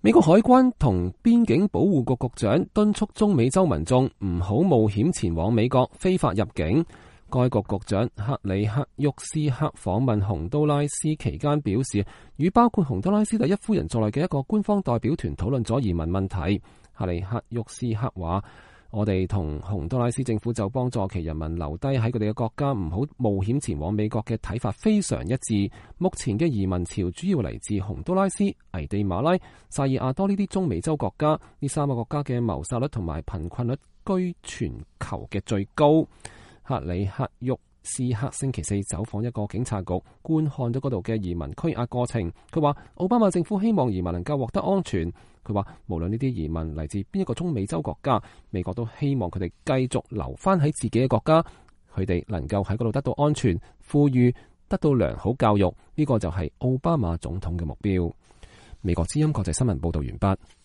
美國海關同邊境保護局局長敦促中美洲民眾唔好冒險前往美國非法入境。該局局長克里克沃斯克訪問洪都拉斯期間表示，與包括洪都拉斯第一夫人在內嘅一個官方代表團討論咗移民問題。克里克沃斯克話：我哋同洪都拉斯政府就幫助其人民留低喺佢哋嘅國家，唔好冒險前往美國嘅睇法非常一致。目前嘅移民潮主要嚟自洪都拉斯、危地馬拉、薩爾瓦多呢啲中美洲國家，呢3個國家嘅謀殺率同埋貧困率居全球嘅最高。克里克沃斯克星期四走訪一個警察局，觀看咗嗰度嘅移民拘押過程。佢話奧巴馬政府希望移民能夠獲得安全。佢話無論呢啲移民嚟自邊一個中美洲國家，美國都希望佢哋繼續留翻喺自己嘅國家，佢哋能夠喺嗰度得到安全、富裕、得到良好教育，呢個就係奧巴馬總統嘅目標。美國之音國際新聞報道完畢。